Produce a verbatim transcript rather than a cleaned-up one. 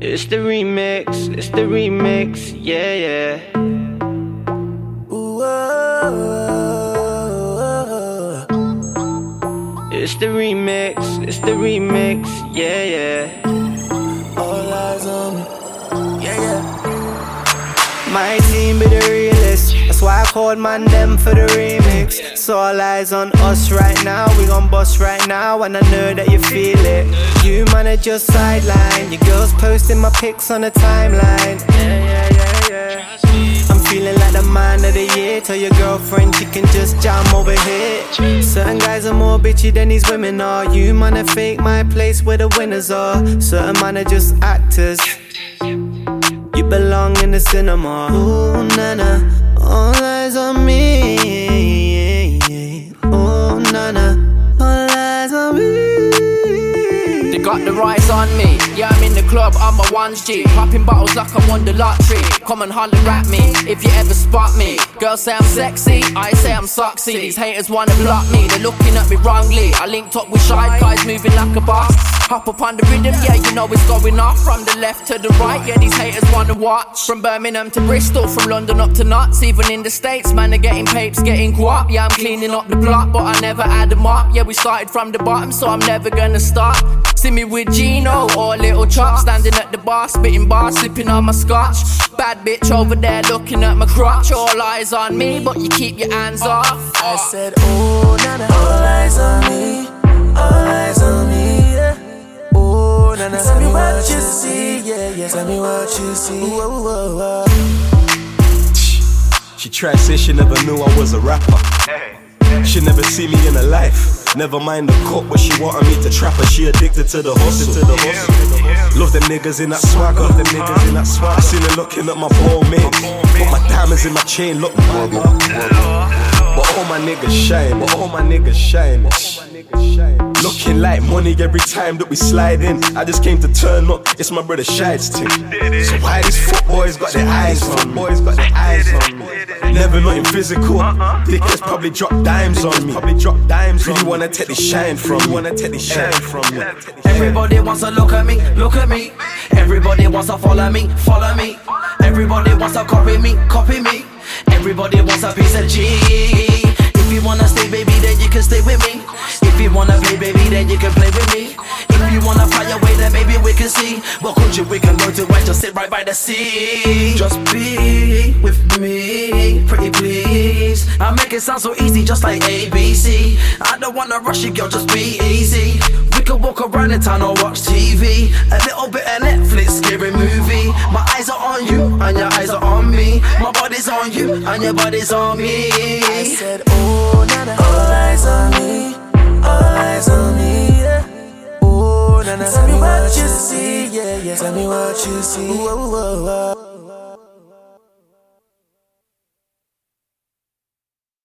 It's the remix, it's the remix, yeah, yeah. Ooh, oh, oh, oh. It's the remix, it's the remix, yeah, yeah. All eyes on me, yeah, yeah. My team be the realest, that's why I called man them for the remix. So all eyes on us right now, we gon' bust right now, and I know that you feel it. You man are just sideline, your girls posting my pics on the timeline. Yeah, yeah, yeah, yeah. I'm feeling like the man of the year. Tell your girlfriend she can just jam over here. Certain guys are more bitchy than these women are. You man are fake, my place where the winners are. Certain man are just actors. You belong in the cinema. Ooh, nana, all eyes on me. Ooh, nana, all eyes on me. They got the rise on me. Yeah, I'm in the club, I'm a ones G. Popping bottles like I won the lottery. Come and holler at me if you ever spot me. Girls say I'm sexy, I say I'm sexy. These haters wanna block me, they're looking at me wrongly. I linked up with shy guys moving like a boss. Hop up on the rhythm, yeah, you know it's going off. From the left to the right, yeah, these haters wanna watch. From Birmingham to Bristol, from London up to Knots. Even in the States, man, they're getting papes, getting guap. Yeah, I'm cleaning up the block, but I never had them up. Yeah, we started from the bottom, so I'm never gonna stop. See me with Gino or Little Chop, standing at the bar, spitting bars, sipping on my scotch. Bad bitch over there looking at my crotch. All eyes on me, but you keep your hands off. I said, oh, nana, all eyes on me, all eyes on me, yeah. Oh, nana, tell me what you see, yeah, yeah. Tell me what you see. Whoa, whoa, whoa. She tried say she never knew I was a rapper. She never see me in her life. Never mind the court, but she wanted me to trap her. She addicted to the hustle, to the hustle. Love them niggas in that swagger, love them niggas in that swagger. I seen her looking at my ball mate, but my diamonds in my chain look brother. But all my niggas shine, but all my niggas shine. Looking like money every time that we slide in. I just came to turn up, it's my brother Shide's team. So why these foot boys got their eyes on me? Boys got their eyes on me. Never nothing physical. Dickheads probably drop dimes on me. Probably drop dimes. Really wanna take the shine from me. Wanna take the shine from me. Everybody wants to look at me, look at me. Everybody wants to follow me, follow me. Everybody wants to copy me, copy me. Everybody wants a piece of G. If you wanna stay, baby, then you can stay with me. If you wanna play, baby, then you can play with me. If you wanna fly away, then maybe we can see. What country we can go to and just sit right by the sea. Just be with me, pretty please. I make it sound so easy, just like A B C. I don't wanna rush you, girl, just be easy. We can walk around in town or watch T V. A little bit of Netflix, scary movie. My eyes are on you, and your eyes are on me. My body's on you, and your body's on me. I said, oh, nana, all eyes on me, all eyes on me, yeah. Oh, nana, tell me what you see, yeah, yeah. Tell me what you see. Whoa, whoa, whoa.